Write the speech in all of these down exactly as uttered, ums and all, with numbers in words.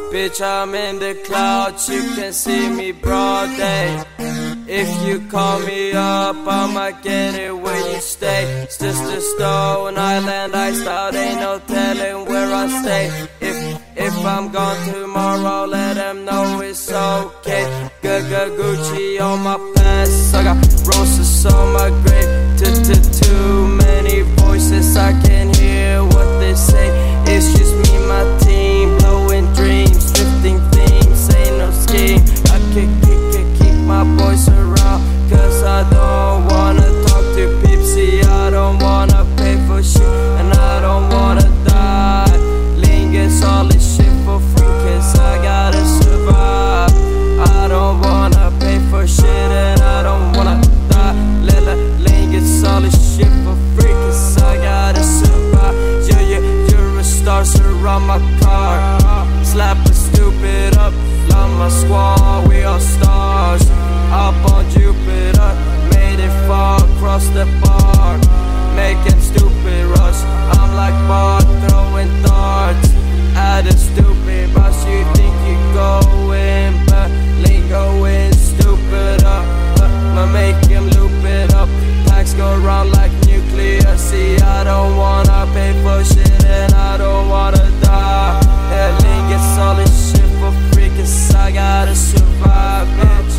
Bitch, I'm in the clouds, you can see me broad day. If you call me up, I'ma get it where you stay. It's just a Stone Island iced out, ain't no telling where I stay. If if I'm gone tomorrow, let them know it's okay. Good, good Gucci on my pants, I got roses on my grave. Too many voices, I can hear what they say. It's just me, my team, blowing dreams, drifting themes, ain't no scheme. I can keep, keep, keep my boys around, cause I don't wanna talk to Pepsi. I don't wanna pay for shit, and I don't wanna die. Lean gets all this shit for free, cause I gotta survive. I don't wanna pay for shit, and I don't wanna die. Lila, Lean gets all this shit for free, cause I gotta survive. Yeah, yeah, you're a star, surround my car. Slap a stupid up, love my squad, we all stars. Up on Jupiter, made it far across the bar. Making stupid rush, I'm like Bart throwing darts at a stupid bus. You think you going, but Lean going stupid up. I'ma make him loop it up. Packs go round like nuclear. See, I don't wanna pay for shit, and I don't wanna die. Yeah, Lean gets all this shit for free, cause I gotta survive, bitch.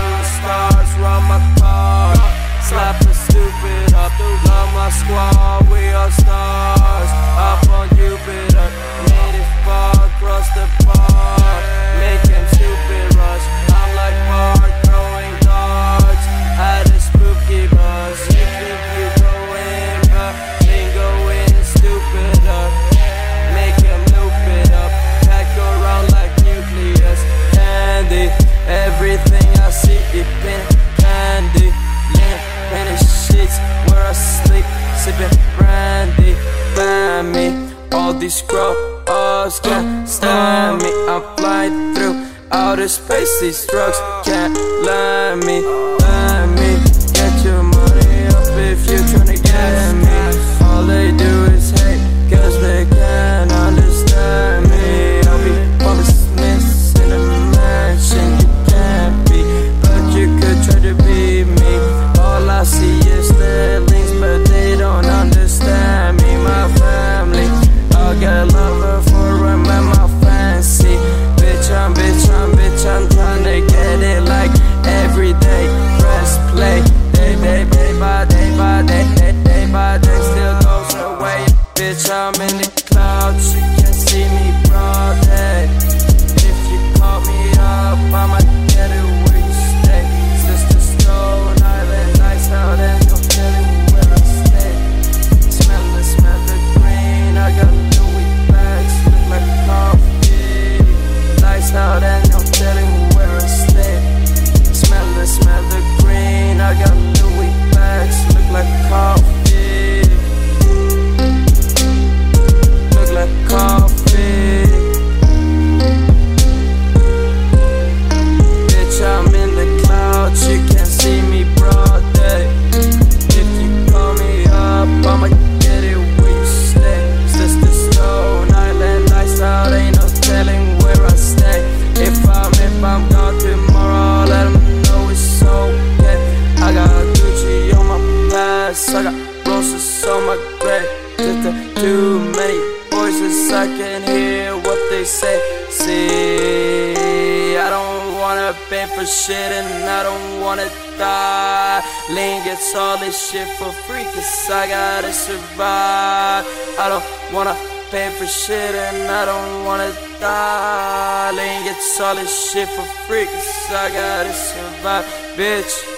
Stars round my car, slap a stupid up. Love my squad, we are stars. Up on Jupiter, made it far across the park. Make him stupid rush, I'm like Bart throwing darts at a spooky bus. You think you going, but Lean going stupid up. Make him loop it up, pack go round like nucleus. Candy, everything I see it been candy. Lean in the sheets where I sleep, sipping brandy. Ban me, all these scrubs can't stand me. I'm flying through outer space, these drugs can't land me. Ban me, get your money up if you're tryna get me. All they do is hate, cause they can't understand me. I'll be Bobby Smith in a mansion, you can't be, but you could try to be me. All I see is their links, but they don't understand me. My family, I got love for him and my fancy. Bitch, I'm, bitch, I'm, bitch, I'm tryna get it like every day. Press play, day, day, day by day by day, day, day by day, still goes away. Bitch, I'm in the clouds, you can see me broad day. If you call me up, I'ma get it where you stay. It's just a Stone Island nice out, and no telling where I stay. Smell the, smell the green, I got Louis bags, look like coffee. Nice out, and no telling where I stay. Smell the, smell the green, I got Louis bags, look like coffee. Look like coffee. Bitch, I'm in the clouds, you can't see me broad day. If you call me up, I'ma get it where you stay. It's just a Stone Island nice out, ain't no telling where I stay. If I'm, if I'm gone tomorrow, let them know it's okay. I got Gucci on my past, I got roses on my grave. Just too many voices, I can hear what they say. See, I don't wanna pay for shit, and I don't wanna die. Lean gets all this shit for free, cause I gotta survive. I don't wanna pay for shit, and I don't wanna die. Lean gets all this shit for free, cause I gotta survive, bitch.